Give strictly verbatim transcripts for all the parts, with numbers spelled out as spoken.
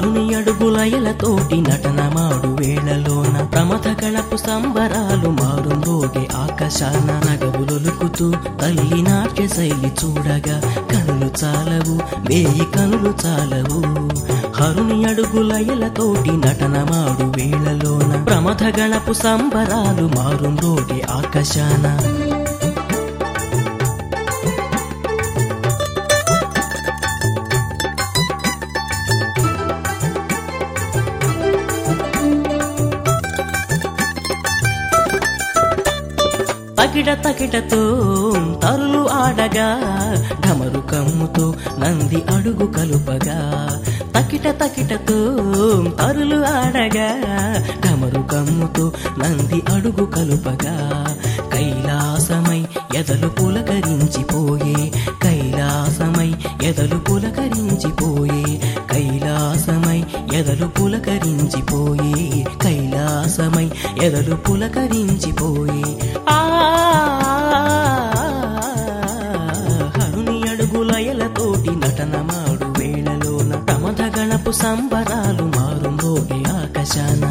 హరుని అడుగులయలతోటి నటనమాడు వేళలోన ప్రమథ గణపు సంబరాలు మారు మోగే ఆకాశాన నగవులొలుకుతూ తల్లి నాట్య శైలి చూడగా కనులు చాలవు వేయి కనులు చాలవు హరుని అడుగులయలతోటి నటనమాడు వేళలోన ప్రమథ గణపు సంబరాలు మారు మోగే ఆకాశాన తకిట తకిటతో తరులు ఆడగా ఢమరు కమ్ముతో నంది అడుగు కలుపగా తకిట తకిటతో తరులు ఆడగా ఢమరు కమ్ముతో నంది అడుగు కలుపగా కైలాసమై ఎదలు పులకరించిపోయే కైలాసమై ఎదలు పులకరించిపోయే కైలాసమై ఎదలు పులకరించిపోయే కైలాసమై ఎదలు పులకరించిపోయే ఆ హరుని అడుగులయలతోటి నటనమాడు వేళలోన ప్రమథ గణపు సంబరాలు మారు మోగే ఆకాశాన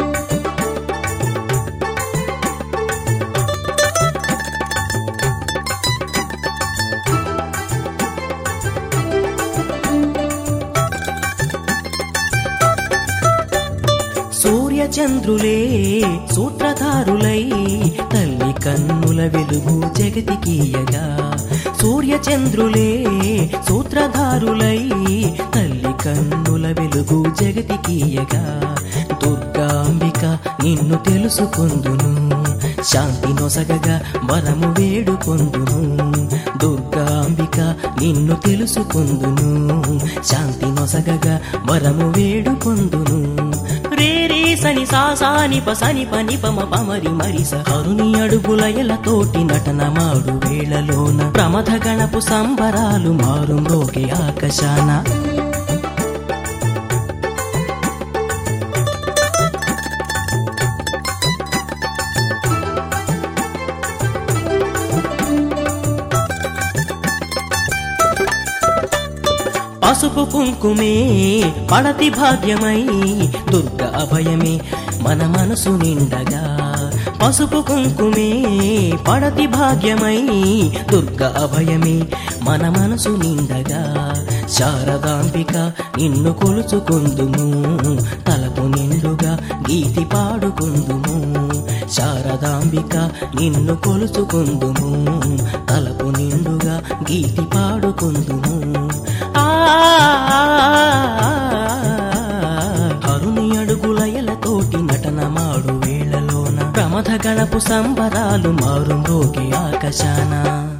చంద్రులే సూత్రధారులై తల్లి కన్నుల వెలుగు జగతికీయగా సూర్య చంద్రులే సూత్రధారులై తల్లి కన్నుల వెలుగు జగతికీయగా దుర్గాంబిక నిన్ను తెలుసుకొందును శాంతి నొసగగా వరము వేడుకొందును దుర్గాంబిక నిన్ను తెలుసుకొందును శాంతి నొసగగా వరము వేడుకొందును రేరే సని సాసాని పసని పని పమ పమరి మరిస హరుని అడుగులయలతోటి నటనమాడు వేళలోన ప్రమథ గణపు సంబరాలు మారు మోగే ఆకాశాన పసుపు కుంకుమే పడతి భాగ్యమై దుర్గ అభయమే మన మనసు నిండగా పసుపు కుంకుమే పడతి భాగ్యమై దుర్గ అభయమే మన మనసు నిండగా శారదాంబిక నిన్ను కొలుచుకొందుము తలపు నిండుగా గీతి పాడుకొందుము శారదాంబిక నిన్ను కొలుచుకొందుము తలపు నిండుగా గీతి పాడుకొందుము హరుని అడుగులయలతోటి నటనమాడు వేళలోన ప్రమథ గణపు సంబరాలు మారు మోగే ఆకాశాన